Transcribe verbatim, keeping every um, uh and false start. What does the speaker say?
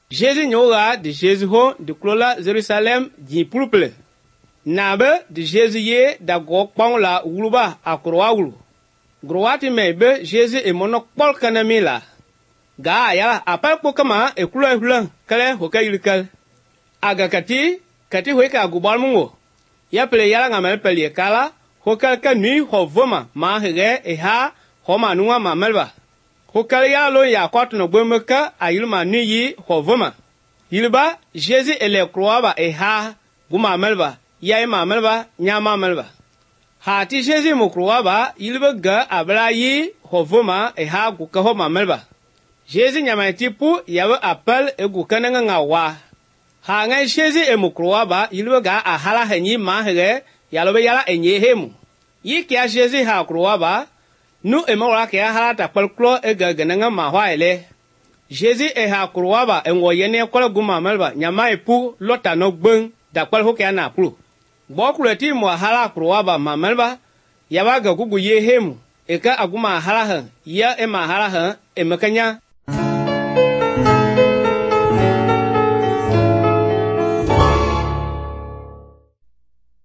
Jésus n'aura de Jésus ho de clola Jérusalem di pulple. Nabe de Jésus ye da go pang la wuluba akroa wulu. Groati mebe Jésus e monok pol kanamila. Ga ya apal ko kama e kulo hulan kale hoka yulikal. Aga kati kati hoika gubal mungo. Ya pele yala ngamel pele kala hoka ka nui hovoma ma hege e ha homa nuwa ma melba. Hoka ya lo ya kwatu no gbemeka ayilma nui yi hovoma. Yilba Jésus ele kroaba e ha guma melba. Ya ma melba nya ma melba. Ha ti Jésus mo kroaba yilba ga abla yi hovoma e ha guka homa melba. Jésus nyama tipu yawe apel e gukana nga wa. Ha ngai Jésus e mo kroaba yilba ga ahala hanyi ma hege yalobe yala enye hemu. Yi kia Jésus ha kroaba nu e mawra kia hala ta pelklo e ga gananga ma hwa ele. Jésus e ha kroaba e ngo yene kola guma melba nyama e pu lota no gbeng da kwal hoke na plu. Bokule ti mo hala kroaba ma melba yawa ga gugu ye hemu e ka aguma hala han ya e ma hala han e makanya